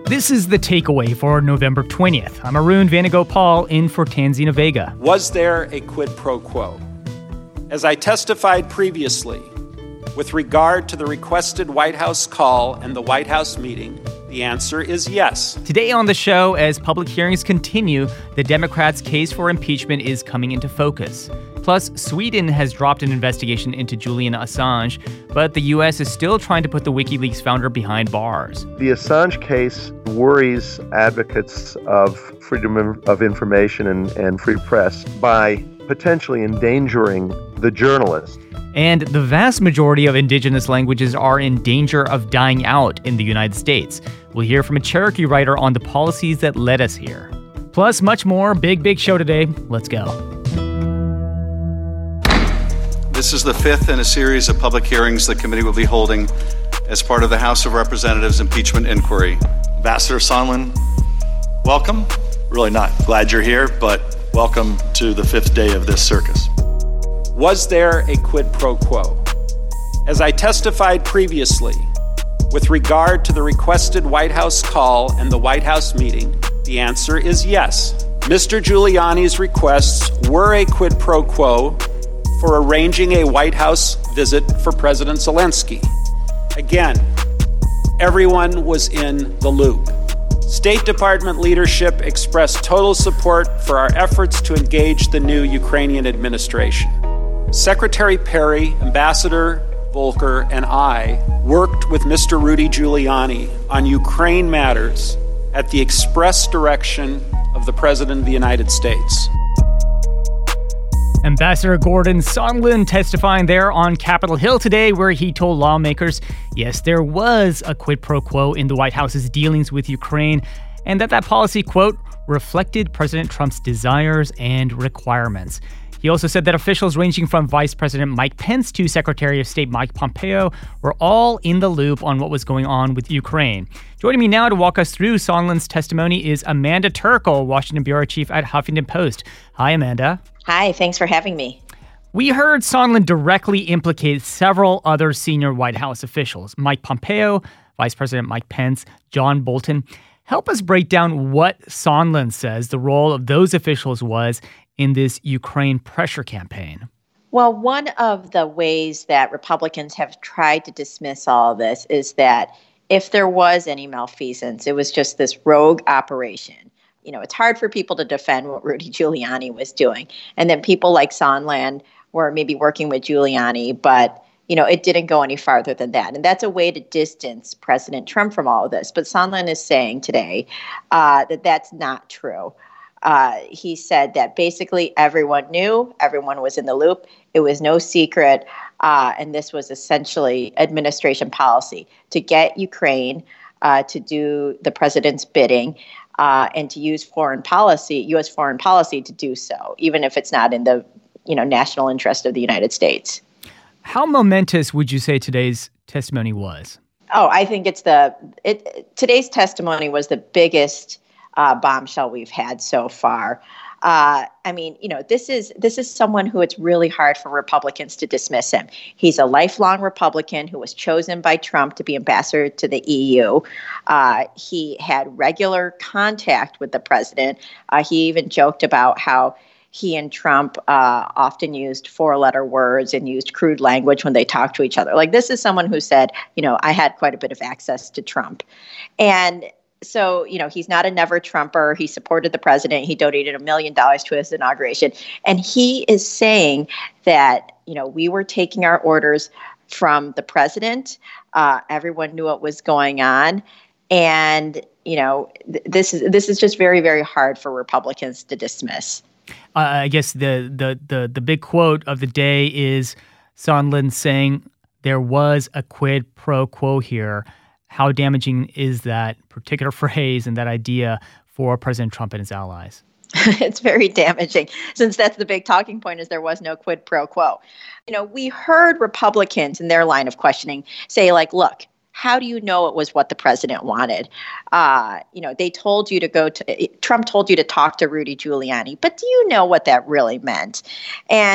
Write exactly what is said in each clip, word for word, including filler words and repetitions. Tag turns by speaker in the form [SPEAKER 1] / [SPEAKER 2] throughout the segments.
[SPEAKER 1] This is The Takeaway for November twentieth. I'm Arun Vanagopal in for Tanzina Vega.
[SPEAKER 2] Was there a quid pro quo? As I testified previously, with regard to the requested White House call and the White House meeting, the answer is yes.
[SPEAKER 1] Today on the show, as public hearings continue, the Democrats' case for impeachment is coming into focus. Plus, Sweden has dropped an investigation into Julian Assange, but the U S is still trying to put the WikiLeaks founder behind bars.
[SPEAKER 3] The Assange case worries advocates of freedom of information and, and free press by potentially endangering the journalist.
[SPEAKER 1] And the vast majority of indigenous languages are in danger of dying out in the United States. We'll hear from a Cherokee writer on the policies that led us here. Plus, much more. Big, big show today. Let's go.
[SPEAKER 4] This is the fifth in a series of public hearings the committee will be holding as part of the House of Representatives impeachment inquiry.
[SPEAKER 5] Ambassador Sondland, welcome. Really not glad you're here, but welcome to the fifth day of this circus.
[SPEAKER 2] Was there a quid pro quo? As I testified previously, with regard to the requested White House call and the White House meeting, the answer is yes. Mister Giuliani's requests were a quid pro quo for arranging a White House visit for President Zelensky. Again, everyone was in the loop. State Department leadership expressed total support for our efforts to engage the new Ukrainian administration. Secretary Perry, Ambassador Volker, and I worked with Mister Rudy Giuliani on Ukraine matters at the express direction of the President of the United States.
[SPEAKER 1] Ambassador Gordon Sondland testifying there on Capitol Hill today, where he told lawmakers, yes, there was a quid pro quo in the White House's dealings with Ukraine, and that that policy, quote, reflected President Trump's desires and requirements. He also said that officials ranging from Vice President Mike Pence to Secretary of State Mike Pompeo were all in the loop on what was going on with Ukraine. Joining me now to walk us through Sondland's testimony is Amanda Turkle, Washington Bureau Chief at Huffington Post. Hi, Amanda.
[SPEAKER 6] Hi, thanks for having me.
[SPEAKER 1] We heard Sondland directly implicate several other senior White House officials, Mike Pompeo, Vice President Mike Pence, John Bolton. Help us break down what Sondland says the role of those officials was in this Ukraine pressure campaign.
[SPEAKER 6] Well, one of the ways that Republicans have tried to dismiss all of this is that if there was any malfeasance, it was just this rogue operation. You know, it's hard for people to defend what Rudy Giuliani was doing. And then people like Sondland were maybe working with Giuliani, but, you know, it didn't go any farther than that. And that's a way to distance President Trump from all of this. But Sondland is saying today uh, that that's not true. Uh, he said that basically everyone knew, everyone was in the loop. It was no secret. Uh, and this was essentially administration policy to get Ukraine uh, to do the president's bidding. Uh, and to use foreign policy, U S foreign policy to do so, even if it's not in the, you know, national interest of the United States.
[SPEAKER 1] How momentous would you say today's testimony was?
[SPEAKER 6] Oh, I think it's the it, today's testimony was the biggest uh, bombshell we've had so far. Uh, I mean, you know, this is this is someone who it's really hard for Republicans to dismiss him. He's a lifelong Republican who was chosen by Trump to be ambassador to the E U. Uh, he had regular contact with the president. Uh, he even joked about how he and Trump uh, often used four-letter words and used crude language when they talked to each other. Like, this is someone who said, you know, I had quite a bit of access to Trump. And so, you know, he's not a never Trumper. He supported the president. He donated a million dollars to his inauguration. And he is saying that, you know, we were taking our orders from the president. Uh, everyone knew what was going on. And, you know, th- this is this is just very, very hard for Republicans to dismiss.
[SPEAKER 1] Uh, I guess the, the, the, the big quote of the day is Sondland saying there was a quid pro quo here. How damaging is that particular phrase and that idea for President Trump and his allies?
[SPEAKER 6] It's very damaging, since that's the big talking point is there was no quid pro quo. You know, we heard Republicans in their line of questioning say, like, look, how do you know it was what the president wanted? Uh, you know, they told you to go to, Trump told you to talk to Rudy Giuliani, but do you know what that really meant? And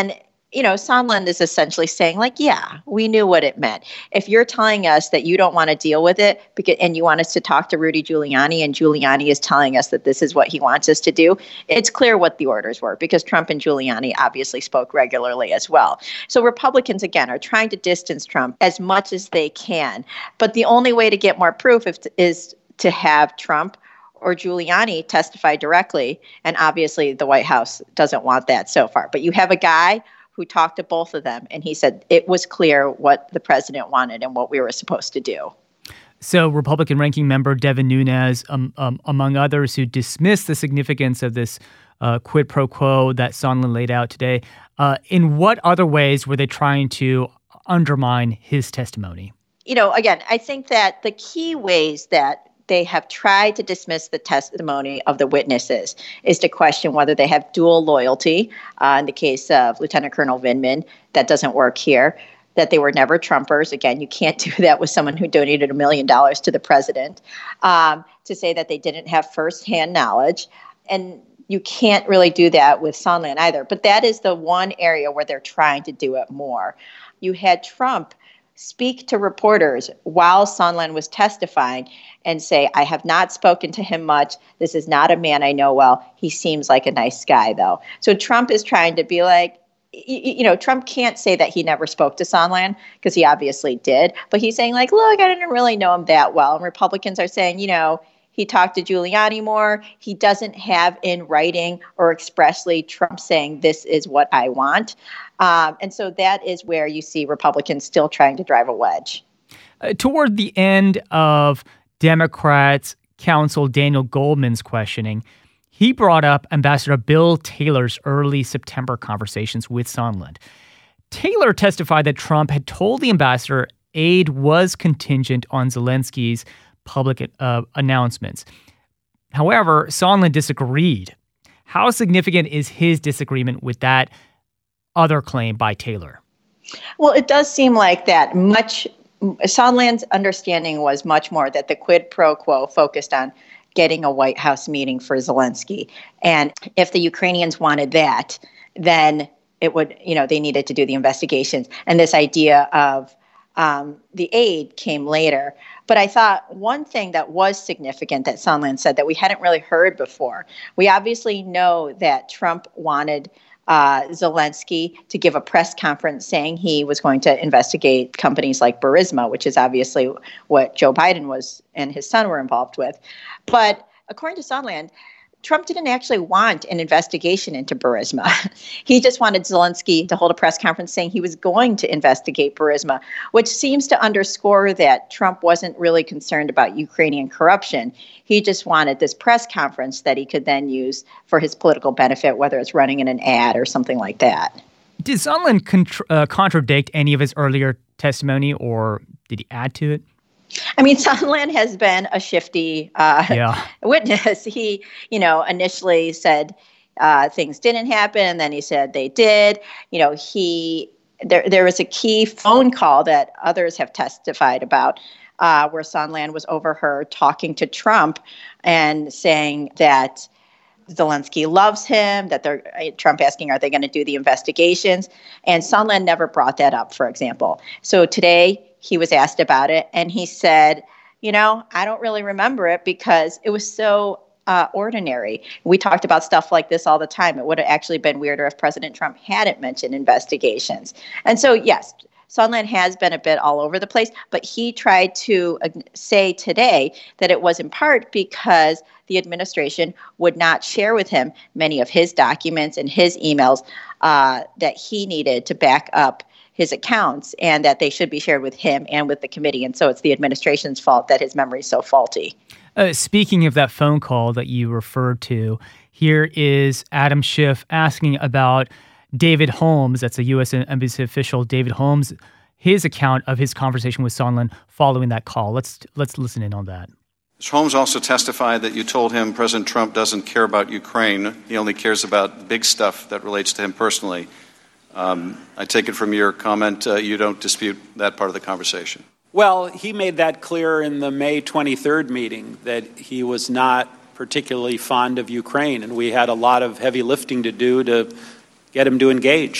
[SPEAKER 6] you know, Sondland is essentially saying, like, yeah, we knew what it meant. If you're telling us that you don't want to deal with it because, and you want us to talk to Rudy Giuliani, and Giuliani is telling us that this is what he wants us to do, it's clear what the orders were, because Trump and Giuliani obviously spoke regularly as well. So Republicans, again, are trying to distance Trump as much as they can. But the only way to get more proof if, is to have Trump or Giuliani testify directly. And obviously the White House doesn't want that so far. But you have a guy who talked to both of them, and he said it was clear what the president wanted and what we were supposed to do.
[SPEAKER 1] So Republican ranking member Devin Nunes, um, um, among others, who dismissed the significance of this uh, quid pro quo that Sondland laid out today, uh, in what other ways were they trying to undermine his testimony?
[SPEAKER 6] You know, again, I think that the key ways that they have tried to dismiss the testimony of the witnesses is to question whether they have dual loyalty. Uh, in the case of Lieutenant Colonel Vindman, that doesn't work here. That they were never Trumpers. Again, you can't do that with someone who donated a million dollars to the president. Um, to say that they didn't have firsthand knowledge. And you can't really do that with Sondland either. But that is the one area where they're trying to do it more. You had Trump speak to reporters while Sondland was testifying and say, I have not spoken to him much. This is not a man I know well. He seems like a nice guy, though. So Trump is trying to be like, you know, Trump can't say that he never spoke to Sondland because he obviously did. But he's saying, like, look, I didn't really know him that well. And Republicans are saying, you know, he talked to Giuliani more. He doesn't have in writing or expressly Trump saying this is what I want. Um, and so that is where you see Republicans still trying to drive a wedge.
[SPEAKER 1] Uh, toward the end of Democrats' counsel Daniel Goldman's questioning, he brought up Ambassador Bill Taylor's early September conversations with Sondland. Taylor testified that Trump had told the ambassador aid was contingent on Zelensky's public uh, announcements. However, Sondland disagreed. How significant is his disagreement with that other claim by Taylor?
[SPEAKER 6] Well, it does seem like that much. Sondland's understanding was much more that the quid pro quo focused on getting a White House meeting for Zelensky. And if the Ukrainians wanted that, then it would, you know, they needed to do the investigations. And this idea of um, the aid came later. But I thought one thing that was significant that Sondland said that we hadn't really heard before, we obviously know that Trump wanted uh, Zelensky to give a press conference saying he was going to investigate companies like Burisma, which is obviously what Joe Biden was and his son were involved with. But according to Sondland, Trump didn't actually want an investigation into Burisma. He just wanted Zelensky to hold a press conference saying he was going to investigate Burisma, which seems to underscore that Trump wasn't really concerned about Ukrainian corruption. He just wanted this press conference that he could then use for his political benefit, whether it's running in an ad or something like that.
[SPEAKER 1] Did Sondland contr- uh, contradict any of his earlier testimony, or did he add to it?
[SPEAKER 6] I mean, Sondland has been a shifty uh, yeah. witness. He, you know, initially said uh, things didn't happen, and then he said they did. You know, he there there was a key phone call that others have testified about uh, where Sondland was overheard talking to Trump and saying that Zelensky loves him, that they're Trump asking, are they going to do the investigations? And Sondland never brought that up, for example. So today, he was asked about it, and he said, you know, I don't really remember it because it was so uh, ordinary. We talked about stuff like this all the time. It would have actually been weirder if President Trump hadn't mentioned investigations. And so, yes, Sondland has been a bit all over the place, but he tried to uh, say today that it was in part because the administration would not share with him many of his documents and his emails uh, that he needed to back up his accounts, and that they should be shared with him and with the committee. And so it's the administration's fault that his memory is so faulty.
[SPEAKER 1] Uh, speaking of that phone call that you referred to, here is Adam Schiff asking about David Holmes, that's a U S Embassy official, David Holmes, his account of his conversation with Sondland following that call. Let's let's listen in on that.
[SPEAKER 4] Mister Holmes also testified that you told him President Trump doesn't care about Ukraine. He only cares about big stuff that relates to him personally. Um, I take it from your comment, uh, you don't dispute that part of the conversation.
[SPEAKER 2] Well, he made that clear in the May twenty-third meeting that he was not particularly fond of Ukraine, and we had a lot of heavy lifting to do to get him to engage.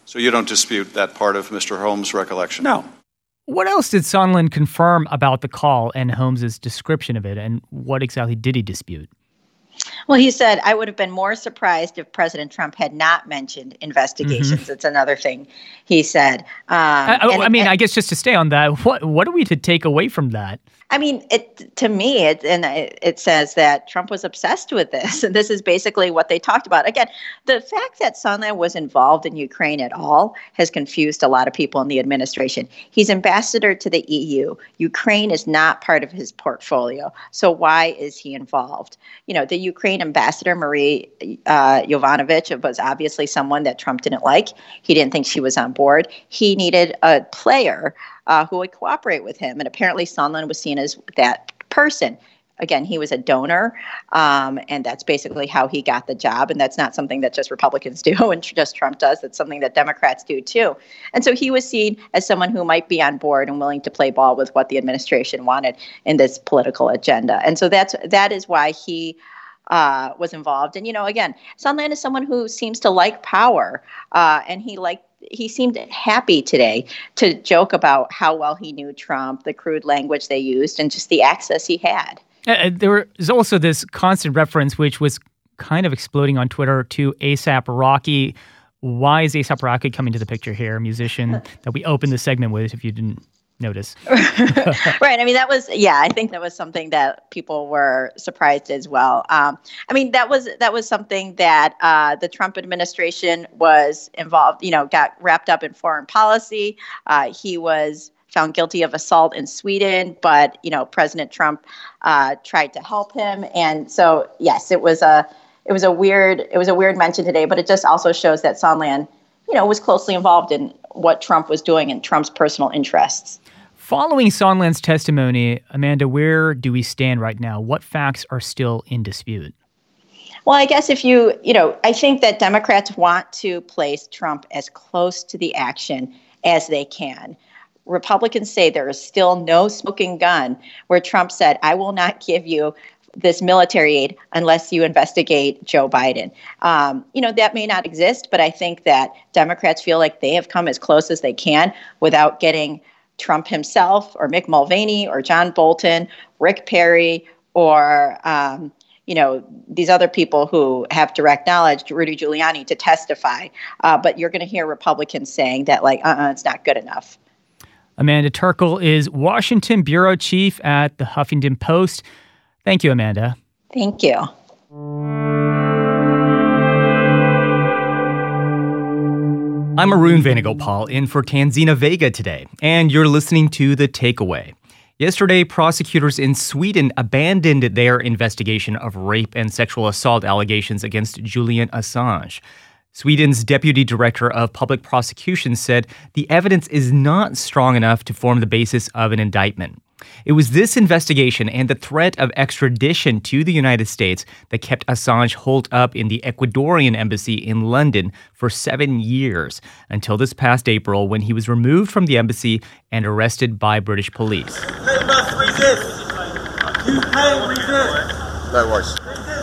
[SPEAKER 4] So you don't dispute that part of Mister Holmes' recollection?
[SPEAKER 2] No.
[SPEAKER 1] What else did Sondland confirm about the call and Holmes' description of it, and what exactly did he dispute?
[SPEAKER 6] Well, he said, I would have been more surprised if President Trump had not mentioned investigations. Mm-hmm. It's another thing he said. Um,
[SPEAKER 1] I,
[SPEAKER 6] and,
[SPEAKER 1] I mean,
[SPEAKER 6] and,
[SPEAKER 1] I guess just to stay on that, what what are we to take away from that?
[SPEAKER 6] I mean, it to me, it, and it, it says that Trump was obsessed with this. And this is basically what they talked about. Again, the fact that Sondland was involved in Ukraine at all has confused a lot of people in the administration. He's ambassador to the E U. Ukraine is not part of his portfolio. So why is he involved? You know, the Ukraine ambassador, Marie uh, Yovanovitch, was obviously someone that Trump didn't like. He didn't think she was on board. He needed a player Uh, who would cooperate with him. And apparently Sondland was seen as that person. Again, he was a donor, um, and that's basically how he got the job. And that's not something that just Republicans do and just Trump does. That's something that Democrats do too. And so he was seen as someone who might be on board and willing to play ball with what the administration wanted in this political agenda. And so that's that is why he uh, was involved. And, you know, again, Sondland is someone who seems to like power, uh, and he liked He seemed happy today to joke about how well he knew Trump, the crude language they used, and just the access he had.
[SPEAKER 1] Uh, there was also this constant reference, which was kind of exploding on Twitter, to A$AP Rocky. Why is A$AP Rocky coming to the picture here? A musician that we opened the segment with, if you didn't notice.
[SPEAKER 6] Right. I mean, that was, yeah, I think that was something that people were surprised as well. Um, I mean, that was that was something that uh, the Trump administration was involved, you know, got wrapped up in foreign policy. Uh, he was found guilty of assault in Sweden, but, you know, President Trump uh, tried to help him. And so, yes, it was a it was a weird it was a weird mention today, but it just also shows that Sondland, you know, was closely involved in what Trump was doing and Trump's personal interests.
[SPEAKER 1] Following Sondland's testimony, Amanda, where do we stand right now? What facts are still in dispute?
[SPEAKER 6] Well, I guess if you, you know, I think that Democrats want to place Trump as close to the action as they can. Republicans say there is still no smoking gun where Trump said, I will not give you this military aid unless you investigate Joe Biden. Um, you know, that may not exist, but I think that Democrats feel like they have come as close as they can without getting Trump himself or Mick Mulvaney or John Bolton, Rick Perry, or, um, you know, these other people who have direct knowledge, Rudy Giuliani, to testify. Uh, but you're going to hear Republicans saying that, like, uh-uh, it's not good enough.
[SPEAKER 1] Amanda Turkle is Washington bureau chief at the Huffington Post. Thank you, Amanda.
[SPEAKER 6] Thank you.
[SPEAKER 1] I'm Arun Venugopal in for Tanzina Vega today, and you're listening to The Takeaway. Yesterday, prosecutors in Sweden abandoned their investigation of rape and sexual assault allegations against Julian Assange. Sweden's Deputy Director of Public Prosecution said the evidence is not strong enough to form the basis of an indictment. It was this investigation and the threat of extradition to the United States that kept Assange holed up in the Ecuadorian embassy in London for seven years, until this past April when he was removed from the embassy and arrested by British police.
[SPEAKER 7] They must resist. You can resist.
[SPEAKER 8] No worries.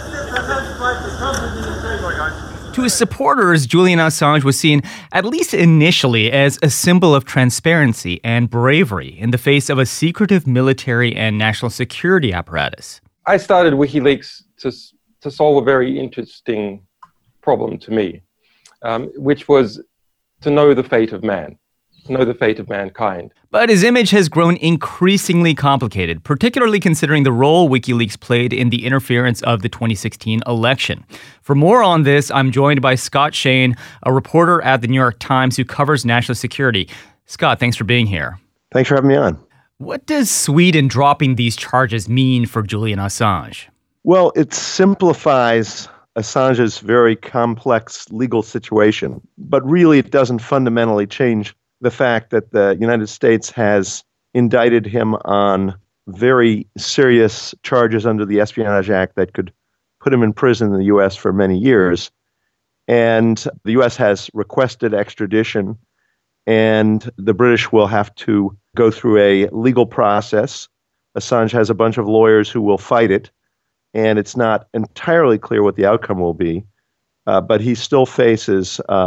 [SPEAKER 1] To his supporters, Julian Assange was seen, at least initially, as a symbol of transparency and bravery in the face of a secretive military and national security apparatus.
[SPEAKER 9] I started WikiLeaks to, to solve a very interesting problem to me, um, which was to know the fate of man, to know the fate of mankind.
[SPEAKER 1] But his image has grown increasingly complicated, particularly considering the role WikiLeaks played in the interference of the twenty sixteen election. For more on this, I'm joined by Scott Shane, a reporter at the New York Times who covers national security. Scott, thanks for being here.
[SPEAKER 3] Thanks for having me on.
[SPEAKER 1] What does Sweden dropping these charges mean for Julian Assange?
[SPEAKER 3] Well, it simplifies Assange's very complex legal situation, but really it doesn't fundamentally change the fact that the United States has indicted him on very serious charges under the Espionage Act that could put him in prison in the U S for many years. And the U S has requested extradition, and the British will have to go through a legal process. Assange has a bunch of lawyers who will fight it, and it's not entirely clear what the outcome will be. Uh, but he still faces uh,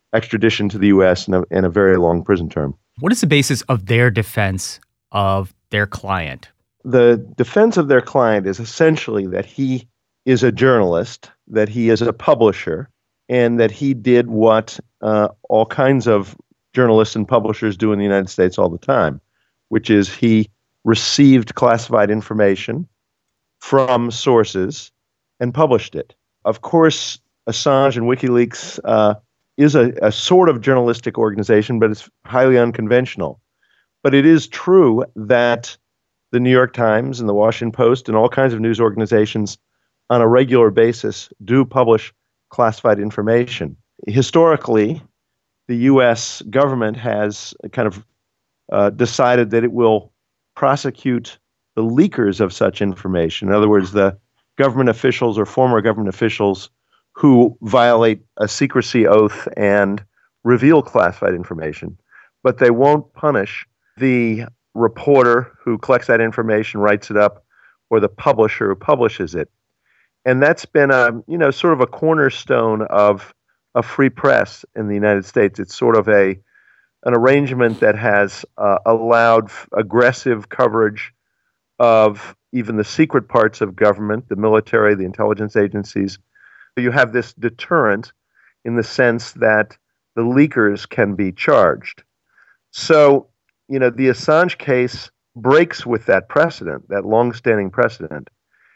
[SPEAKER 3] extradition to the U S and a, and a very long prison term.
[SPEAKER 1] What is the basis of their defense of their client?
[SPEAKER 3] The defense of their client is essentially that he is a journalist, that he is a publisher, and that he did what uh, all kinds of journalists and publishers do in the United States all the time, which is he received classified information from sources and published it. Of course, Assange and WikiLeaks uh, is a, a sort of journalistic organization, but it's highly unconventional. But it is true that the New York Times and the Washington Post and all kinds of news organizations on a regular basis do publish classified information. Historically, the U S government has kind of uh, decided that it will prosecute the leakers of such information. In other words, the government officials or former government officials who violate a secrecy oath and reveal classified information. But they won't punish the reporter who collects that information, writes it up, or the publisher who publishes it. And that's been a, you know, sort of a cornerstone of a free press in the United States. It's sort of a an arrangement that has uh, allowed f- aggressive coverage of even the secret parts of government, the military, the intelligence agencies. You have this deterrent in the sense that the leakers can be charged. So, you know, the Assange case breaks with that precedent, that longstanding precedent,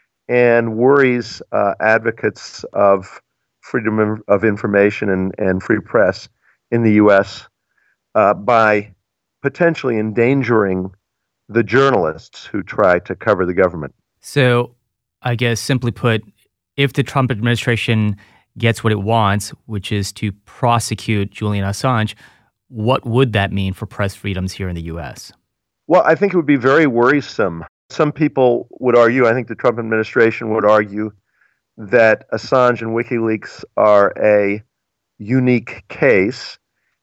[SPEAKER 3] and worries uh, advocates of freedom of information and, and free press in the U S uh, by potentially endangering the journalists who try to cover the government.
[SPEAKER 1] So, I guess simply put, if the Trump administration gets what it wants, which is to prosecute Julian Assange, what would that mean for press freedoms here in the U S?
[SPEAKER 3] Well, I think it would be very worrisome. Some people would argue, I think the Trump administration would argue, that Assange and WikiLeaks are a unique case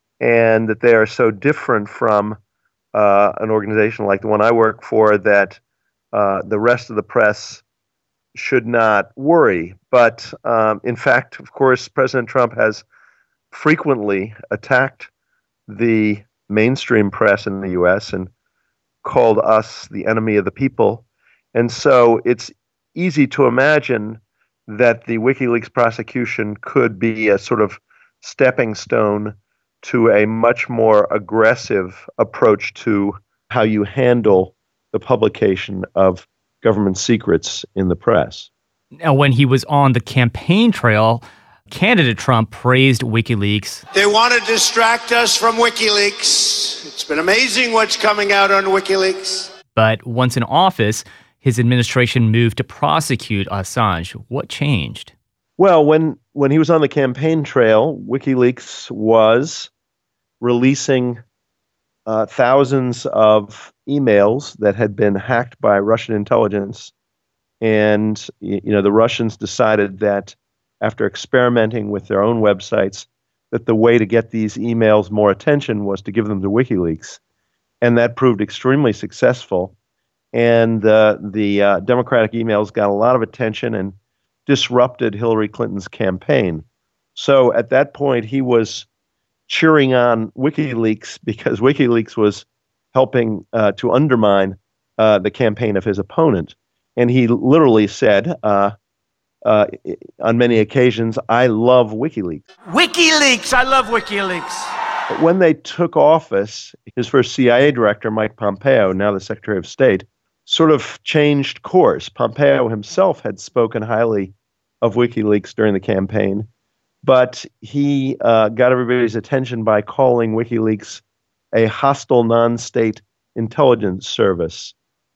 [SPEAKER 3] and that they are so different from uh, an organization like the one I work for that uh, the rest of the press should not worry. But um, in fact, of course, President Trump has frequently attacked the mainstream press in the U S and called us the enemy of the people. And so it's easy to imagine that the WikiLeaks prosecution could be a sort of stepping stone to a much more aggressive approach to how you handle the publication of government secrets in the press.
[SPEAKER 1] Now, when he was on the campaign trail, candidate Trump praised WikiLeaks.
[SPEAKER 7] They want to distract us from WikiLeaks. It's been amazing what's coming out on WikiLeaks.
[SPEAKER 1] But once in office, his administration moved to prosecute Assange. What changed?
[SPEAKER 3] Well, when, when he was on the campaign trail, WikiLeaks was releasing uh, thousands of emails that had been hacked by Russian intelligence. And, you know, the Russians decided that after experimenting with their own websites, that the way to get these emails more attention was to give them to WikiLeaks. And that proved extremely successful. And uh, the uh, Democratic emails got a lot of attention and disrupted Hillary Clinton's campaign. So at that point, he was cheering on WikiLeaks because WikiLeaks was helping uh, to undermine uh, the campaign of his opponent. And he literally said, uh, uh, on many occasions, I love WikiLeaks.
[SPEAKER 7] WikiLeaks! I love WikiLeaks!
[SPEAKER 3] But when they took office, his first C I A director, Mike Pompeo, now the Secretary of State, sort of changed course. Pompeo himself had spoken highly of WikiLeaks during the campaign, but he uh, got everybody's attention by calling WikiLeaks a hostile non-state intelligence service.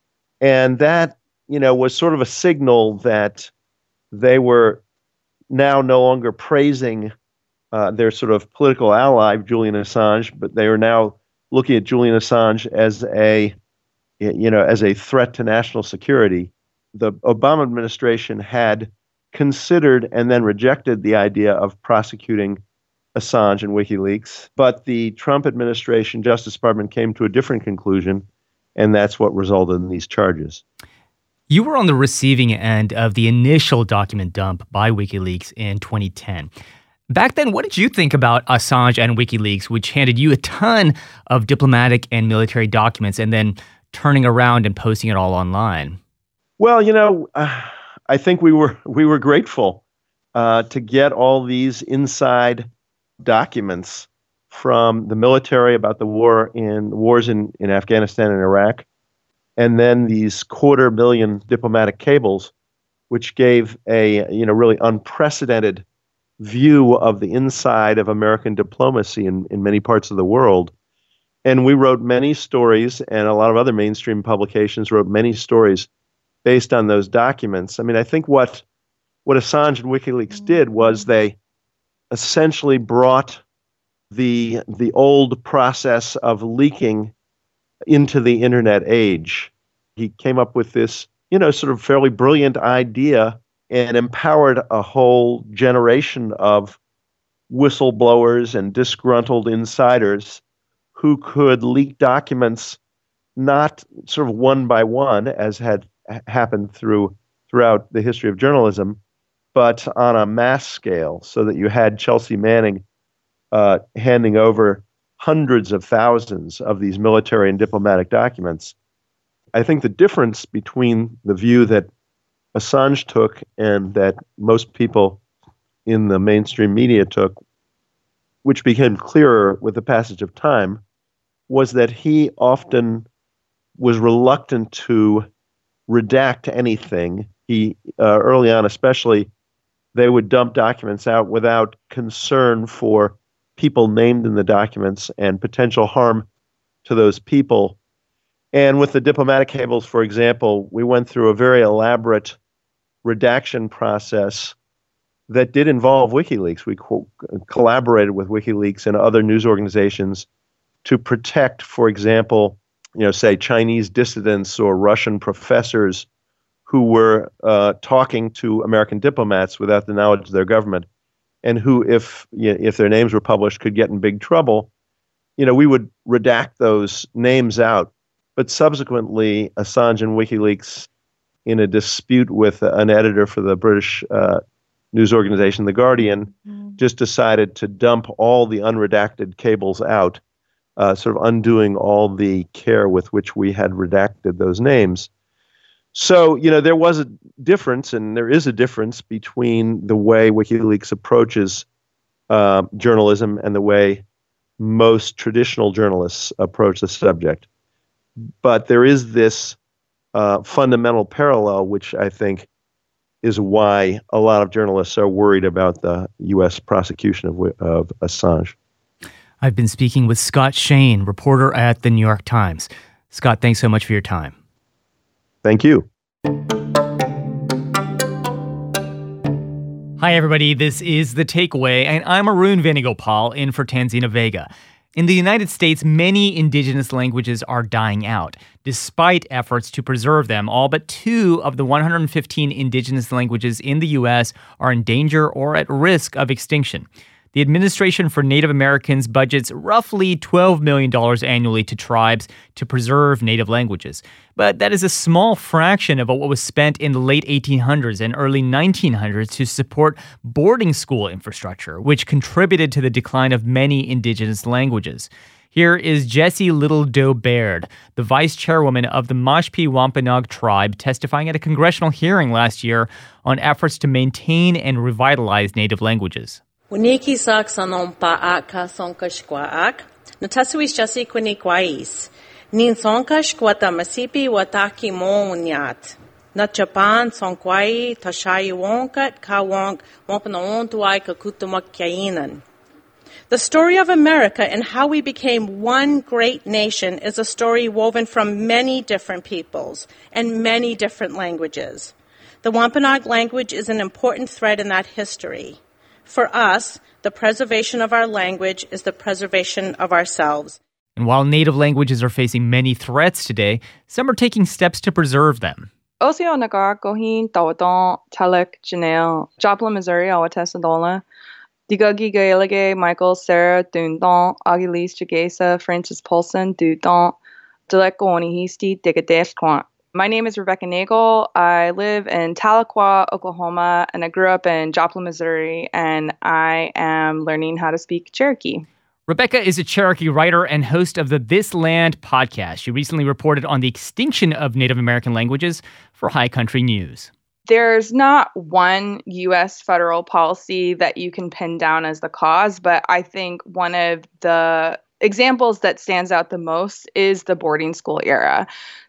[SPEAKER 3] And that, you know, was sort of a signal that they were now no longer praising uh, their sort of political ally, Julian Assange, but they are now looking at Julian Assange as a, you know, as a threat to national security. The Obama administration had considered and then rejected the idea of prosecuting Assange and WikiLeaks, but the Trump administration Justice Department came to a different conclusion, and that's what resulted in these charges.
[SPEAKER 1] You were on the receiving end of the initial document dump by WikiLeaks in twenty ten. Back then, what did you think about Assange and WikiLeaks, which handed you a ton of diplomatic and military documents and then turning around and posting it all online?
[SPEAKER 3] Well, you know, uh, I think we were we were grateful uh, to get all these inside documents from the military about the war in wars in, in Afghanistan and Iraq, and then these quarter million diplomatic cables, which gave a you know really unprecedented view of the inside of American diplomacy in, in many parts of the world. And we wrote many stories, and a lot of other mainstream publications wrote many stories based on those documents. I mean, I think what what Assange and WikiLeaks did was they essentially brought the the old process of leaking into the internet age. He came up with this, you know, sort of fairly brilliant idea and empowered a whole generation of whistleblowers and disgruntled insiders who could leak documents not sort of one by one, as had happened through throughout the history of journalism, but on a mass scale, so that you had Chelsea Manning uh, handing over hundreds of thousands of these military and diplomatic documents. I think the difference between the view that Assange took and that most people in the mainstream media took, which became clearer with the passage of time, was that he often was reluctant to redact anything. He, uh, early on especially, they would dump documents out without concern for people named in the documents and potential harm to those people. And with the diplomatic cables, for example, we went through a very elaborate redaction process that did involve WikiLeaks. We co- collaborated with WikiLeaks and other news organizations to protect, for example, you know, say Chinese dissidents or Russian professors who were uh, talking to American diplomats without the knowledge of their government, and who, if you know, if their names were published, could get in big trouble. You know, we would redact those names out. But subsequently, Assange and WikiLeaks, in a dispute with an editor for the British uh, news organization, The Guardian, mm. just decided to dump all the unredacted cables out, uh, sort of undoing all the care with which we had redacted those names. So, you know, there was a difference, and there is a difference between the way WikiLeaks approaches uh, journalism and the way most traditional journalists approach the subject. But there is this uh, fundamental parallel, which I think is why a lot of journalists are worried about the U S prosecution of, of Assange.
[SPEAKER 1] I've been speaking with Scott Shane, reporter at The New York Times. Scott, thanks so much for your time.
[SPEAKER 3] Thank you.
[SPEAKER 1] Hi, everybody. This is The Takeaway, and I'm Arun Venugopal in for Tanzina Vega. In the United States, many indigenous languages are dying out. Despite efforts to preserve them, all but two of the one hundred fifteen indigenous languages in the U S are in danger or at risk of extinction. The Administration for Native Americans budgets roughly twelve million dollars annually to tribes to preserve native languages. But that is a small fraction of what was spent in the late eighteen hundreds and early nineteen hundreds to support boarding school infrastructure, which contributed to the decline of many indigenous languages. Here is Jessie Little Doe Baird, the vice chairwoman of the Mashpee Wampanoag tribe, testifying at a congressional hearing last year on efforts to maintain and revitalize native languages.
[SPEAKER 8] Uniki sak sanon paak ka sonka shquaak, natasuis jasi quiniquais, nin sonka shquata masipi wataki mo unyat. Nat Japan sonquai tashayi wonkat ka wonk wampanoontuai ka kutumakyainan. The story of America and how we became one great nation is a story woven from many different peoples and many different languages. The Wampanoag language is an important thread in that history. For us, the preservation of our language is the preservation of ourselves.
[SPEAKER 1] And while native languages are facing many threats today, some are taking steps to preserve them.
[SPEAKER 10] Osio nagar gohin tawadon talek janelle Joplin, Missouri, awatessadola. Digagi gaelige Michael Sarah Dundon Agilis Jagesa Francis Paulson Dudon Deleko Onihisti Digadeshquant. My name is Rebecca Nagel. I live in Tahlequah, Oklahoma, and I grew up in Joplin, Missouri, and I am learning how to speak Cherokee.
[SPEAKER 1] Rebecca is a Cherokee writer and host of the This Land podcast. She recently reported on the extinction of Native American languages for High Country News.
[SPEAKER 10] There's not one U S federal policy that you can pin down as the cause, but I think one of the examples that stands out the most is the boarding school era.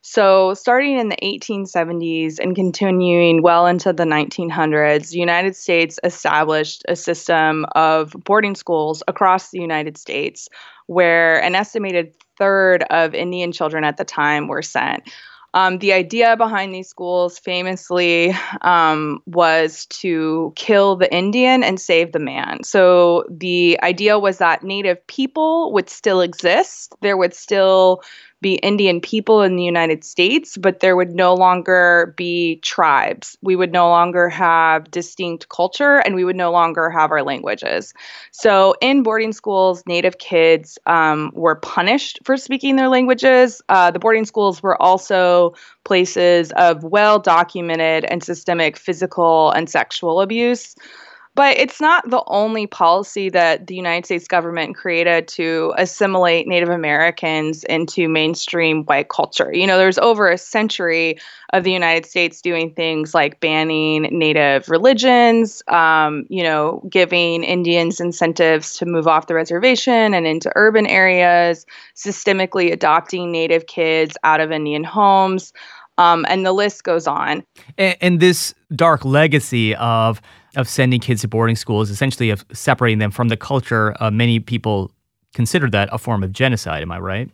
[SPEAKER 10] So starting in the eighteen seventies and continuing well into the nineteen hundreds, the United States established a system of boarding schools across the United States where an estimated third of Indian children at the time were sent. Um, the idea behind these schools famously um, was to kill the Indian and save the man. So the idea was that Native people would still exist. There would still be Indian people in the United States, but there would no longer be tribes. We would no longer have distinct culture, and we would no longer have our languages. So in boarding schools, Native kids um, were punished for speaking their languages. Uh, the boarding schools were also places of well-documented and systemic physical and sexual abuse. But it's not the only policy that the United States government created to assimilate Native Americans into mainstream white culture. You know, there's over a century of the United States doing things like banning Native religions, um, you know, giving Indians incentives to move off the reservation and into urban areas, systemically adopting Native kids out of Indian homes, um, and the list goes on.
[SPEAKER 1] And, and this dark legacy of of sending kids to boarding schools, essentially of separating them from the culture, uh, many people consider that a form of genocide. Am I right?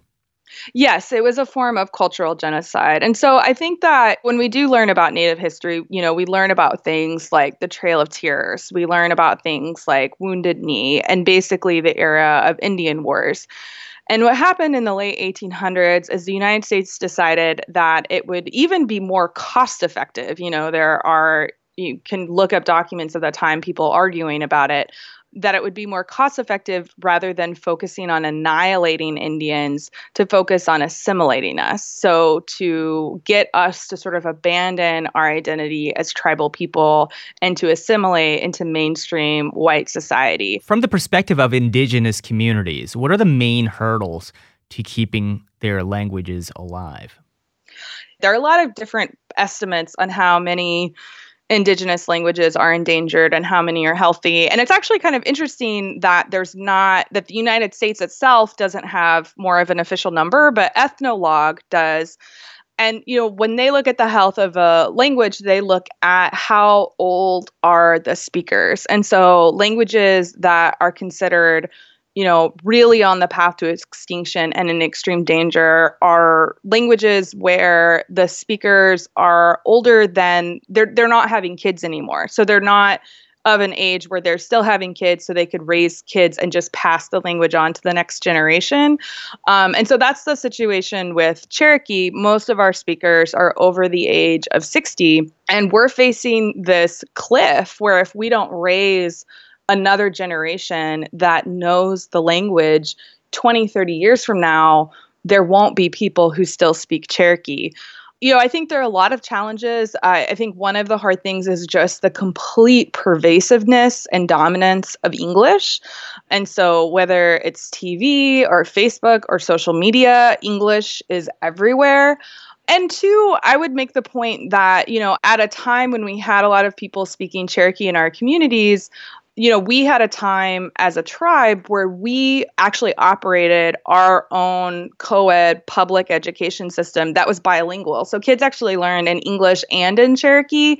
[SPEAKER 10] Yes, it was a form of cultural genocide. And so I think that when we do learn about Native history, you know, we learn about things like the Trail of Tears. We learn about things like Wounded Knee and basically the era of Indian Wars. And what happened in the late eighteen hundreds is the United States decided that it would even be more cost effective. You know, there are you can look up documents of that time, people arguing about it, that it would be more cost effective rather than focusing on annihilating Indians to focus on assimilating us. So to get us to sort of abandon our identity as tribal people and to assimilate into mainstream white society.
[SPEAKER 1] From the perspective of indigenous communities, what are the main hurdles to keeping their languages alive?
[SPEAKER 10] There are a lot of different estimates on how many Indigenous languages are endangered and how many are healthy. And it's actually kind of interesting that there's not, that the United States itself doesn't have more of an official number, but Ethnologue does. And, you know, when they look at the health of a language, they look at how old are the speakers. And so languages that are considered, you know, really on the path to extinction and in extreme danger are languages where the speakers are older than, they're they're not having kids anymore. So they're not of an age where they're still having kids so they could raise kids and just pass the language on to the next generation. Um, and so that's the situation with Cherokee. Most of our speakers are over the age of sixty, and we're facing this cliff where if we don't raise another generation that knows the language, twenty, thirty years from now, there won't be people who still speak Cherokee. You know, I think there are a lot of challenges. I, I think one of the hard things is just the complete pervasiveness and dominance of English. And so whether it's T V or Facebook or social media, English is everywhere. And two, I would make the point that, you know, at a time when we had a lot of people speaking Cherokee in our communities, you know, we had a time as a tribe where we actually operated our own co-ed public education system that was bilingual. So kids actually learned in English and in Cherokee.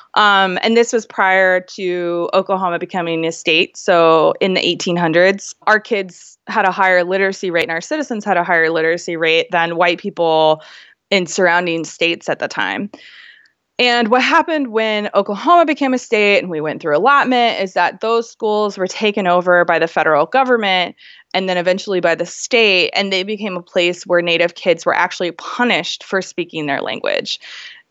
[SPEAKER 10] Um, and this was prior to Oklahoma becoming a state. So in the eighteen hundreds, our kids had a higher literacy rate and our citizens had a higher literacy rate than white people in surrounding states at the time. And what happened when Oklahoma became a state and we went through allotment is that those schools were taken over by the federal government and then eventually by the state, and they became a place where Native kids were actually punished for speaking their language.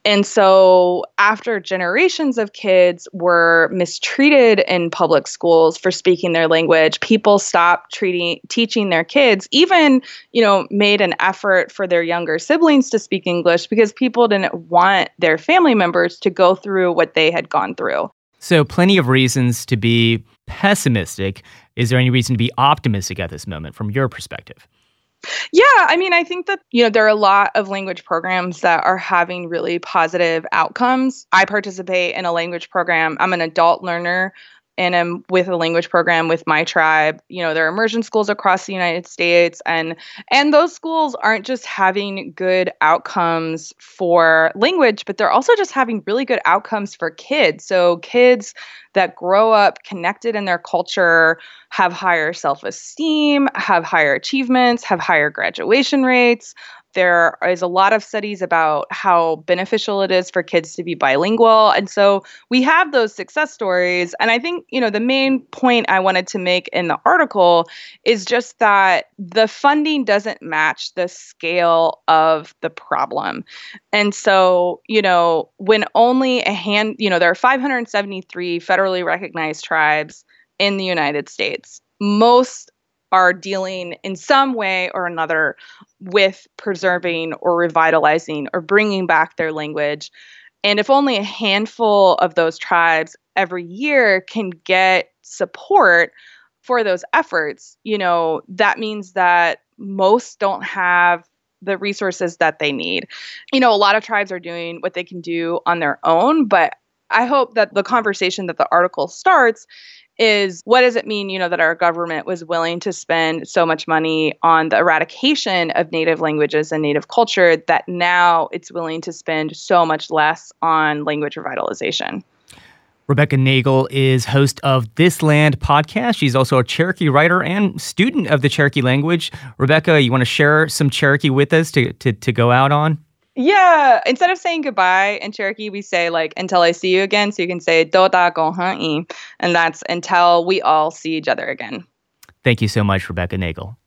[SPEAKER 10] And so after generations of kids were mistreated in public schools for speaking their language, people stopped treating teaching their kids, even, you know, made an effort for their younger siblings to speak English because people didn't want their family members to go through what they had gone through.
[SPEAKER 1] So plenty of reasons to be pessimistic. Is there any reason to be optimistic at this moment from your perspective?
[SPEAKER 10] Yeah, I mean, I think that, you know, there are a lot of language programs that are having really positive outcomes. I participate in a language program. I'm an adult learner and I'm with a language program with my tribe. You know, there are immersion schools across the United States, and and those schools aren't just having good outcomes for language, but they're also just having really good outcomes for kids. So kids that grow up connected in their culture have higher self-esteem, have higher achievements, have higher graduation rates. There is a lot of studies about how beneficial it is for kids to be bilingual. And so we have those success stories. And I think, you know, the main point I wanted to make in the article is just that the funding doesn't match the scale of the problem. And so, you know, when only a hand, you know, there are five hundred seventy-three federally recognized tribes in the United States. Most are dealing in some way or another with preserving or revitalizing or bringing back their language. And if only a handful of those tribes every year can get support for those efforts, you know, that means that most don't have the resources that they need. You know, a lot of tribes are doing what they can do on their own, but I hope that the conversation that the article starts is, what does it mean, you know, that our government was willing to spend so much money on the eradication of native languages and native culture that now it's willing to spend so much less on language revitalization?
[SPEAKER 1] Rebecca Nagle is host of This Land podcast. She's also a Cherokee writer and student of the Cherokee language. Rebecca, you want to share some Cherokee with us to, to, to go out on?
[SPEAKER 10] Yeah. Instead of saying goodbye in Cherokee, we say like, until I see you again. So you can say, Doda goha'i. And that's until we all see each other again.
[SPEAKER 1] Thank you so much, Rebecca Nagle.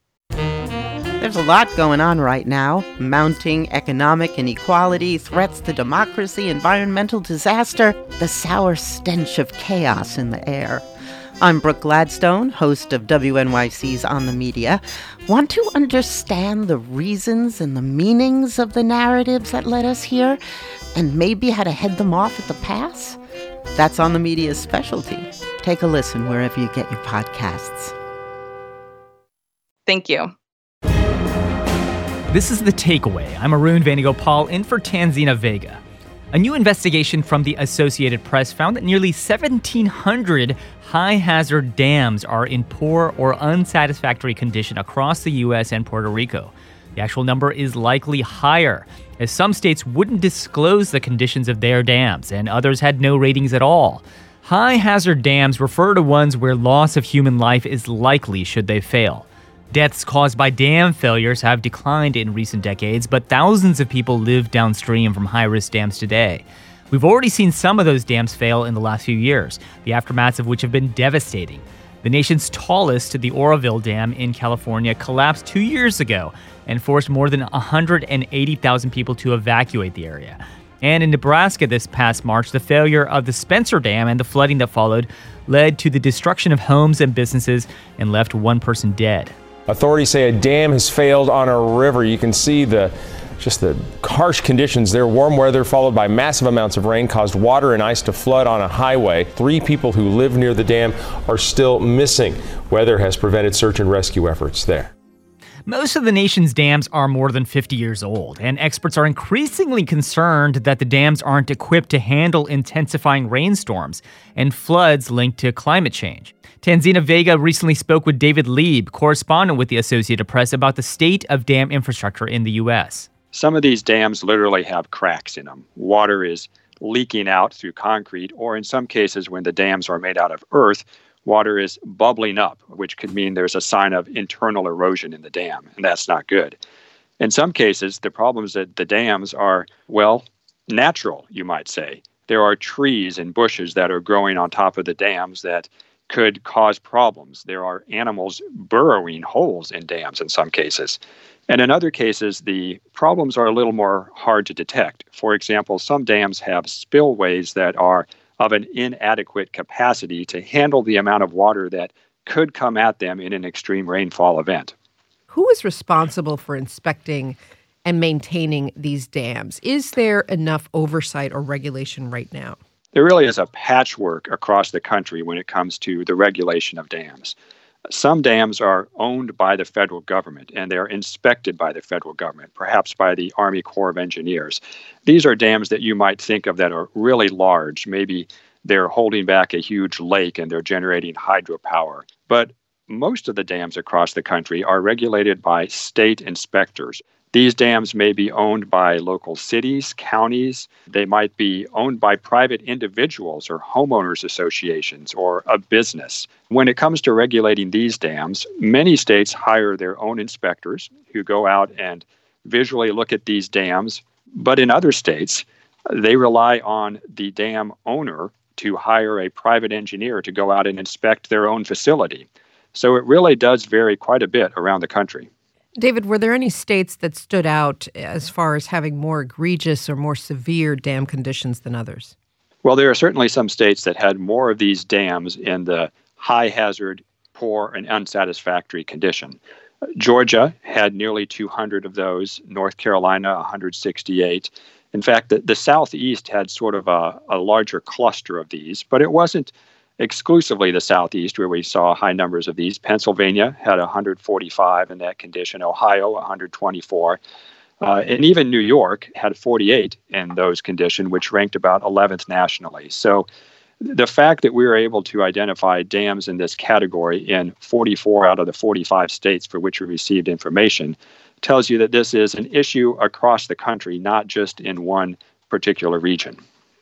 [SPEAKER 11] There's a lot going on right now. Mounting economic inequality, threats to democracy, environmental disaster, the sour stench of chaos in the air. I'm Brooke Gladstone, host of W N Y C's On the Media. Want to understand the reasons and the meanings of the narratives that led us here, and maybe how to head them off at the pass? That's On the Media's specialty. Take a listen wherever you get your podcasts.
[SPEAKER 10] Thank you.
[SPEAKER 1] This is The Takeaway. I'm Arun Venugopal in for Tanzina Vega. A new investigation from the Associated Press found that nearly seventeen hundred high-hazard dams are in poor or unsatisfactory condition across the U S and Puerto Rico. The actual number is likely higher, as some states wouldn't disclose the conditions of their dams, and others had no ratings at all. High-hazard dams refer to ones where loss of human life is likely should they fail. Deaths caused by dam failures have declined in recent decades, but thousands of people live downstream from high-risk dams today. We've already seen some of those dams fail in the last few years, the aftermaths of which have been devastating. The nation's tallest, the Oroville Dam in California, collapsed two years ago and forced more than one hundred eighty thousand people to evacuate the area. And in Nebraska this past March, the failure of the Spencer Dam and the flooding that followed led to the destruction of homes and businesses and left one person dead.
[SPEAKER 12] Authorities say a dam has failed on a river. You can see the just the harsh conditions there. Warm weather followed by massive amounts of rain caused water and ice to flood on a highway. Three people who live near the dam are still missing. Weather has prevented search and rescue efforts there.
[SPEAKER 1] Most of the nation's dams are more than fifty years old, and experts are increasingly concerned that the dams aren't equipped to handle intensifying rainstorms and floods linked to climate change. Tanzina Vega recently spoke with David Lieb, correspondent with the Associated Press, about the state of dam infrastructure in the U S.
[SPEAKER 13] Some of these dams literally have cracks in them. Water is leaking out through concrete, or in some cases, when the dams are made out of earth, water is bubbling up, which could mean there's a sign of internal erosion in the dam, and that's not good. In some cases, the problems at the dams are, well, natural, you might say. There are trees and bushes that are growing on top of the dams that could cause problems. There are animals burrowing holes in dams in some cases. And in other cases, the problems are a little more hard to detect. For example, some dams have spillways that are of an inadequate capacity to handle the amount of water that could come at them in an extreme rainfall event.
[SPEAKER 14] Who is responsible for inspecting and maintaining these dams? Is there enough oversight or regulation right now?
[SPEAKER 13] There really is a patchwork across the country when it comes to the regulation of dams. Some dams are owned by the federal government, and they're inspected by the federal government, perhaps by the Army Corps of Engineers. These are dams that you might think of that are really large. Maybe they're holding back a huge lake and they're generating hydropower. But most of the dams across the country are regulated by state inspectors. These dams may be owned by local cities, counties. They might be owned by private individuals or homeowners associations or a business. When it comes to regulating these dams, many states hire their own inspectors who go out and visually look at these dams. But in other states, they rely on the dam owner to hire a private engineer to go out and inspect their own facility. So it really does vary quite a bit around the country.
[SPEAKER 14] David, were there any states that stood out as far as having more egregious or more severe dam conditions than others?
[SPEAKER 13] Well, there are certainly some states that had more of these dams in the high hazard, poor, and unsatisfactory condition. Georgia had nearly two hundred of those, North Carolina, one hundred sixty-eight. In fact, the, the Southeast had sort of a, a larger cluster of these, but it wasn't exclusively the Southeast where we saw high numbers of these. Pennsylvania had one hundred forty-five in that condition, Ohio one hundred twenty-four, uh, and even New York had forty-eight in those conditions, which ranked about eleventh nationally. So the fact that we were able to identify dams in this category in forty-four out of the forty-five states for which we received information tells you that this is an issue across the country, not just in one particular region.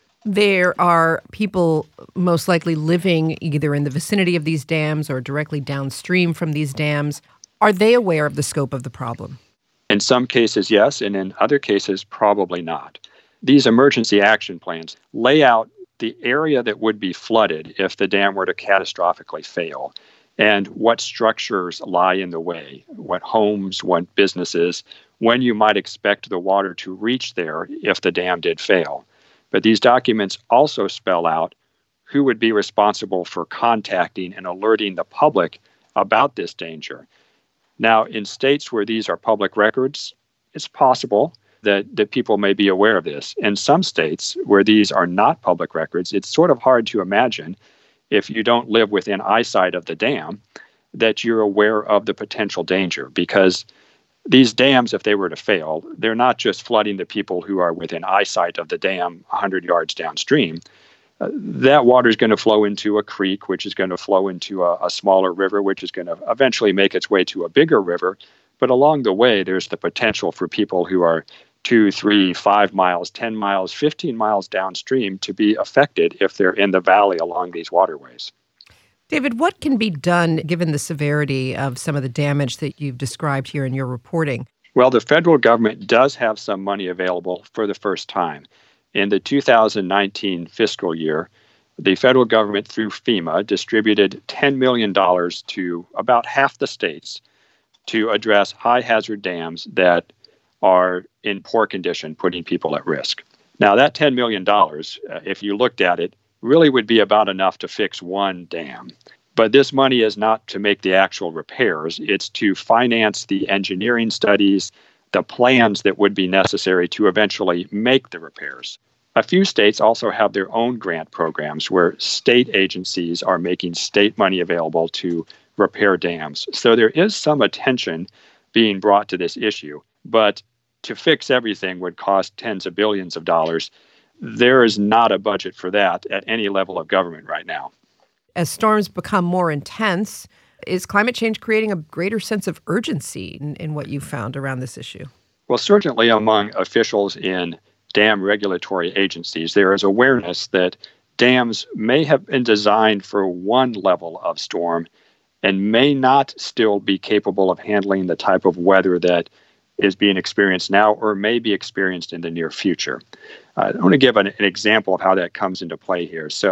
[SPEAKER 14] There are people most likely living either in the vicinity of these dams or directly downstream from these dams. Are they aware of the scope of the problem?
[SPEAKER 13] In some cases, yes, and in other cases, probably not. These emergency action plans lay out the area that would be flooded if the dam were to catastrophically fail, and what structures lie in the way, what homes, what businesses, when you might expect the water to reach there if the dam did fail. But these documents also spell out who would be responsible for contacting and alerting the public about this danger. Now, in states where these are public records, it's possible that, that people may be aware of this. In some states where these are not public records, it's sort of hard to imagine, if you don't live within eyesight of the dam, that you're aware of the potential danger, because these dams, if they were to fail, they're not just flooding the people who are within eyesight of the dam one hundred yards downstream. Uh, that water is going to flow into a creek, which is going to flow into a, a smaller river, which is going to eventually make its way to a bigger river. But along the way, there's the potential for people who are two, three, five miles, ten miles, fifteen miles downstream to be affected if they're in the valley along these waterways.
[SPEAKER 14] David, what can be done given the severity of some of the damage that you've described here in your reporting?
[SPEAKER 13] Well, the federal government does have some money available for the first time. In the two thousand nineteen fiscal year, the federal government, through FEMA, distributed ten million dollars to about half the states to address high-hazard dams that are in poor condition, putting people at risk. Now, that ten million dollars, uh, if you looked at it, really would be about enough to fix one dam. But this money is not to make the actual repairs. It's to finance the engineering studies, the plans that would be necessary to eventually make the repairs. A few states also have their own grant programs where state agencies are making state money available to repair dams. So there is some attention being brought to this issue. But to fix everything would cost tens of billions of dollars. There is not a budget for that at any level of government right now.
[SPEAKER 14] As storms become more intense, is climate change creating a greater sense of urgency in, in what you found around this issue?
[SPEAKER 13] Well, certainly among officials in dam regulatory agencies, there is awareness that dams may have been designed for one level of storm and may not still be capable of handling the type of weather that is being experienced now or may be experienced in the near future. Uh, I want to give an, an example of how that comes into play here. So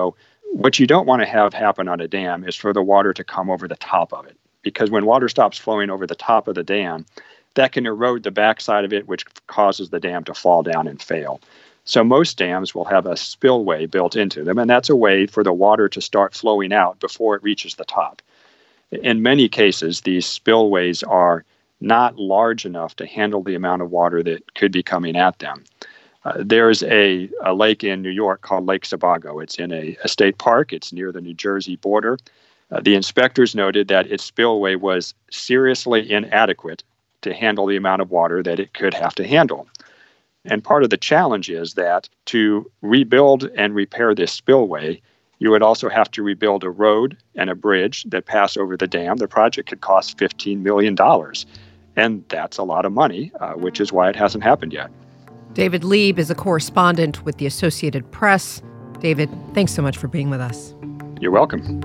[SPEAKER 13] What you don't want to have happen on a dam is for the water to come over the top of it, because when water stops flowing over the top of the dam, that can erode the backside of it, which causes the dam to fall down and fail. So most dams will have a spillway built into them, and that's a way for the water to start flowing out before it reaches the top. In many cases, these spillways are not large enough to handle the amount of water that could be coming at them. Uh, there's a, a lake in New York called Lake Sebago. It's in a, a state park. It's near the New Jersey border. Uh, the inspectors noted that its spillway was seriously inadequate to handle the amount of water that it could have to handle. And part of the challenge is that to rebuild and repair this spillway, you would also have to rebuild a road and a bridge that pass over the dam. The project could cost fifteen million dollars. And that's a lot of money, uh, which is why it hasn't happened yet.
[SPEAKER 14] David Lieb is a correspondent with the Associated Press. David, thanks so much for being with us.
[SPEAKER 13] You're welcome.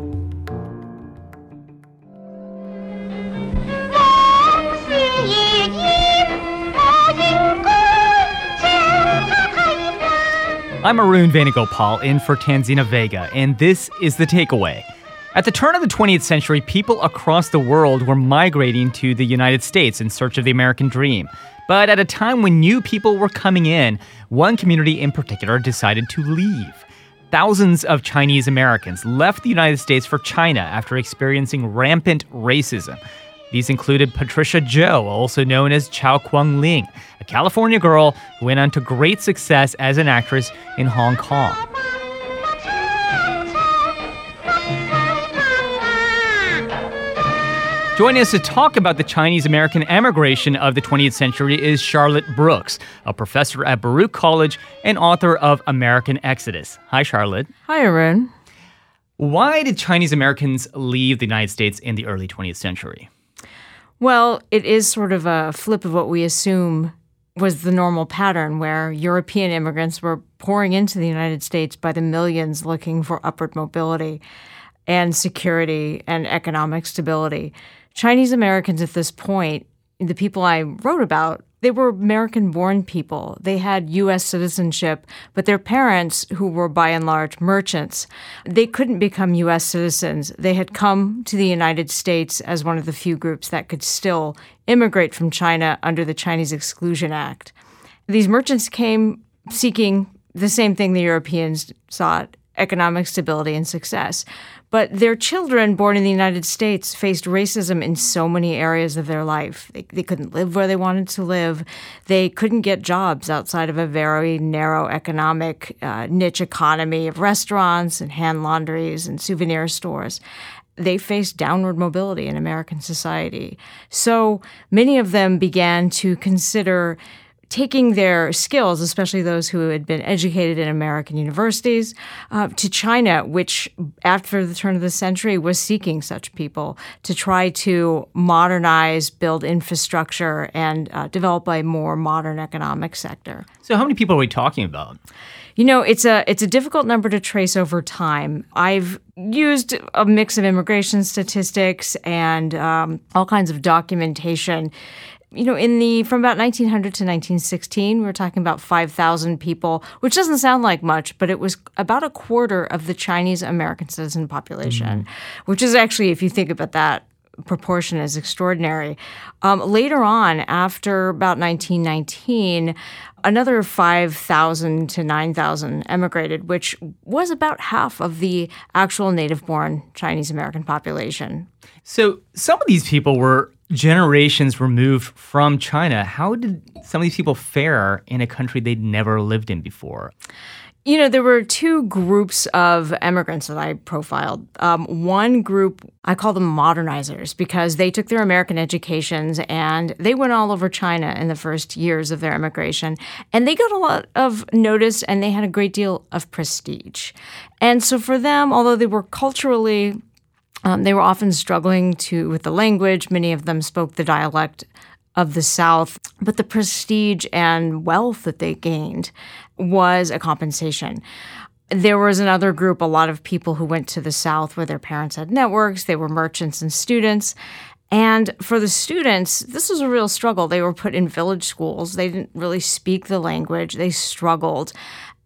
[SPEAKER 1] I'm Arun Venugopal in for Tanzina Vega, and this is The Takeaway. At the turn of the twentieth century, people across the world were migrating to the United States in search of the American dream. But at a time when new people were coming in, one community in particular decided to leave. Thousands of Chinese Americans left the United States for China after experiencing rampant racism. These included Patricia Zhou, also known as Chao Kuang-ling, a California girl who went on to great success as an actress in Hong Kong. Joining us to talk about the Chinese-American emigration of the twentieth century is Charlotte Brooks, a professor at Baruch College and author of American Exodus. Hi, Charlotte.
[SPEAKER 15] Hi, Arun.
[SPEAKER 1] Why did Chinese Americans leave the United States in the early twentieth century?
[SPEAKER 15] Well, it is sort of a flip of what we assume was the normal pattern, where European immigrants were pouring into the United States by the millions looking for upward mobility and security and economic stability. Chinese Americans at this point, the people I wrote about, they were American-born people. They had U S citizenship, but their parents, who were by and large merchants, they couldn't become U S citizens. They had come to the United States as one of the few groups that could still immigrate from China under the Chinese Exclusion Act. These merchants came seeking the same thing the Europeans sought, economic stability and success. But their children born in the United States faced racism in so many areas of their life. They, they couldn't live where they wanted to live. They couldn't get jobs outside of a very narrow economic uh, niche economy of restaurants and hand laundries and souvenir stores. They faced downward mobility in American society. So many of them began to consider taking their skills, especially those who had been educated in American universities, uh, to China, which after the turn of the century was seeking such people to try to modernize, build infrastructure, and uh, develop a more modern economic sector.
[SPEAKER 1] So how many people are we talking about?
[SPEAKER 15] You know, it's a it's a difficult number to trace over time. I've used a mix of immigration statistics and um, all kinds of documentation. You know, in the from about nineteen hundred to nineteen sixteen, we were talking about five thousand people, which doesn't sound like much, but it was about a quarter of the Chinese American citizen population, mm-hmm. which is actually, if you think about that proportion, is extraordinary. Um, later on, after about nineteen nineteen, another five thousand to nine thousand emigrated, which was about half of the actual native-born Chinese American population.
[SPEAKER 1] So some of these people were generations removed from China. How did some of these people fare in a country they'd never lived in before?
[SPEAKER 15] You know, there were two groups of immigrants that I profiled. Um, one group, I call them modernizers, because they took their American educations and they went all over China in the first years of their immigration. And they got a lot of notice and they had a great deal of prestige. And so for them, although they were culturally Um, they were often struggling to with the language. Many of them spoke the dialect of the South. But the prestige and wealth that they gained was a compensation. There was another group, a lot of people who went to the South where their parents had networks. They were merchants and students. And for the students, this was a real struggle. They were put in village schools. They didn't really speak the language. They struggled.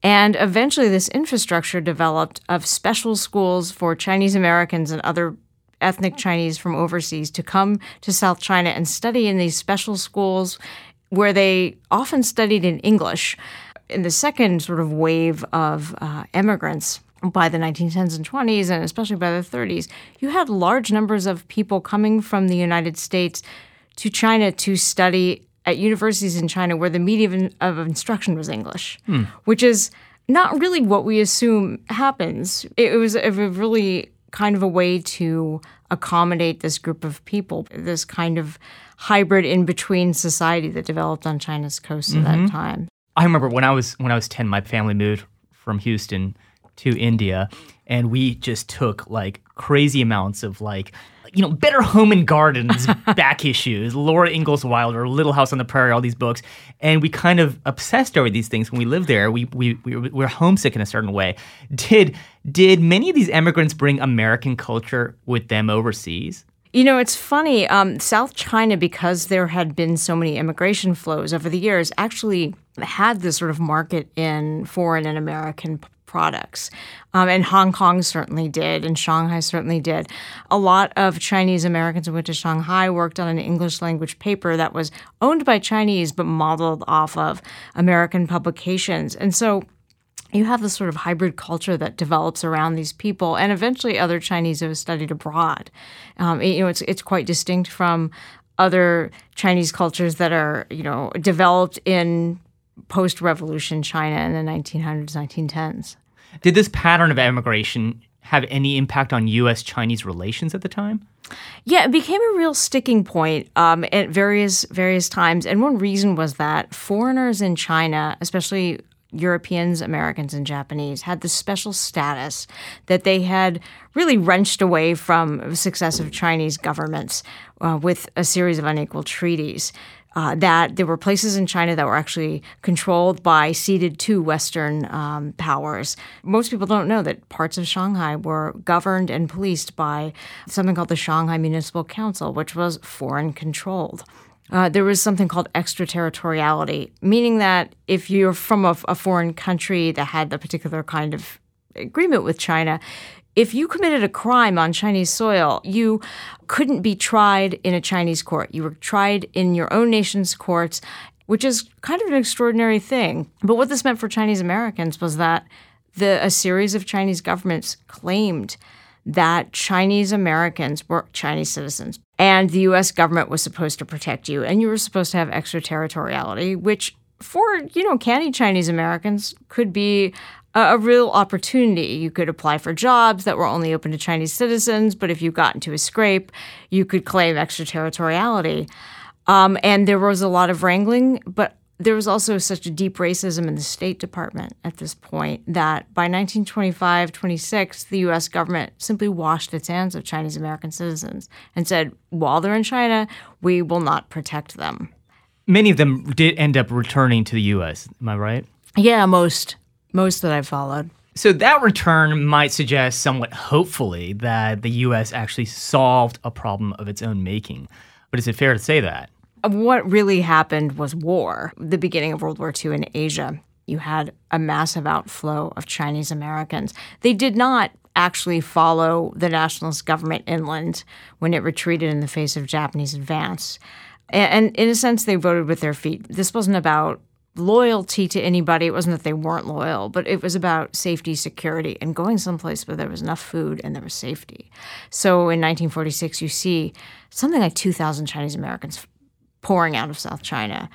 [SPEAKER 15] And eventually this infrastructure developed of special schools for Chinese Americans and other ethnic Chinese from overseas to come to South China and study in these special schools where they often studied in English. In the second sort of wave of uh, immigrants by the nineteen tens and twenties, and especially by the thirties, you had large numbers of people coming from the United States to China to study at universities in China where the medium of instruction was English, hmm. which is not really what we assume happens. It was a really kind of a way to accommodate this group of people, this kind of hybrid in-between society that developed on China's coast mm-hmm. at that time.
[SPEAKER 1] I remember when I was when I was ten, my family moved from Houston to India, and we just took like crazy amounts of like, you know, Better Home and Gardens back issues, Laura Ingalls Wilder, Little House on the Prairie, all these books. And we kind of obsessed over these things when we lived there. We we we were, we were homesick in a certain way. Did did many of these immigrants bring American culture with them overseas?
[SPEAKER 15] You know, it's funny. Um, South China, because there had been so many immigration flows over the years, actually had this sort of market in foreign and American products. Um, and Hong Kong certainly did, and Shanghai certainly did. A lot of Chinese Americans who went to Shanghai worked on an English language paper that was owned by Chinese but modeled off of American publications. And so you have this sort of hybrid culture that develops around these people, and eventually other Chinese who have studied abroad. Um, you know, it's it's quite distinct from other Chinese cultures that are, you know, developed in post-revolution China in the nineteen hundreds, nineteen tens.
[SPEAKER 1] Did this pattern of immigration have any impact on U S Chinese relations at the time?
[SPEAKER 15] Yeah, it became a real sticking point um, at various various times, and one reason was that foreigners in China, especially Europeans, Americans, and Japanese, had this special status that they had really wrenched away from successive Chinese governments uh, with a series of unequal treaties. Uh, that there were places in China that were actually controlled by ceded to Western um, powers. Most people don't know that parts of Shanghai were governed and policed by something called the Shanghai Municipal Council, which was foreign-controlled. Uh, there was something called extraterritoriality, meaning that if you're from a, a foreign country that had a particular kind of agreement with China, if you committed a crime on Chinese soil, you couldn't be tried in a Chinese court. You were tried in your own nation's courts, which is kind of an extraordinary thing. But what this meant for Chinese Americans was that the, a series of Chinese governments claimed that Chinese Americans were Chinese citizens, and the U S government was supposed to protect you, and you were supposed to have extraterritoriality, which for, you know, canny Chinese Americans could be a, a real opportunity. You could apply for jobs that were only open to Chinese citizens, but if you got into a scrape, you could claim extraterritoriality. Um, and there was a lot of wrangling, but there was also such a deep racism in the State Department at this point that by nineteen twenty-five, twenty-six, the U S government simply washed its hands of Chinese American citizens and said, while they're in China, we will not protect them.
[SPEAKER 1] Many of them did end up returning to the U S, am I right?
[SPEAKER 15] Yeah, most. Most that I've followed.
[SPEAKER 1] So that return might suggest somewhat hopefully that the U S actually solved a problem of its own making. But is it fair to say that?
[SPEAKER 15] What really happened was war, the beginning of World War Two in Asia. You had a massive outflow of Chinese Americans. They did not actually follow the nationalist government inland when it retreated in the face of Japanese advance. And in a sense, they voted with their feet. This wasn't about loyalty to anybody. It wasn't that they weren't loyal, but it was about safety, security, and going someplace where there was enough food and there was safety. So in nineteen forty-six, you see something like two thousand Chinese Americans pouring out of South China.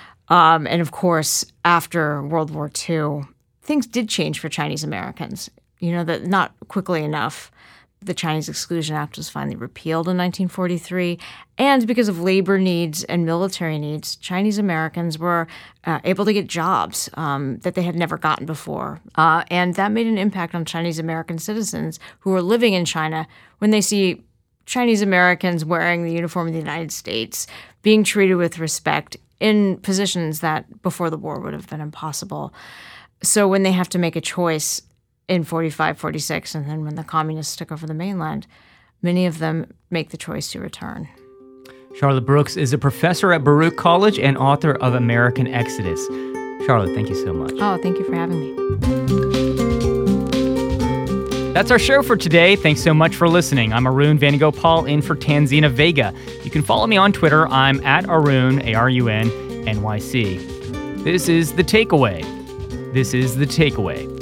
[SPEAKER 15] Um, and of course, after World War Two, things did change for Chinese Americans. You know, that not quickly enough. The Chinese Exclusion Act was finally repealed in nineteen forty-three. And because of labor needs and military needs, Chinese Americans were uh, able to get jobs um, that they had never gotten before. Uh, and that made an impact on Chinese American citizens who were living in China when they see Chinese Americans wearing the uniform of the United States, being treated with respect in positions that before the war would have been impossible. So when they have to make a choice in forty-five, forty-six, and then when the communists took over the mainland, many of them make the choice to return.
[SPEAKER 1] Charlotte Brooks is a professor at Baruch College and author of American Exodus. Charlotte, thank you so much.
[SPEAKER 15] Oh, thank you for having me.
[SPEAKER 1] That's our show for today. Thanks so much for listening. I'm Arun Vanagopal in for Tanzina Vega. You can follow me on Twitter. I'm at Arun, A R U N, N Y C. This is The Takeaway. This is The Takeaway.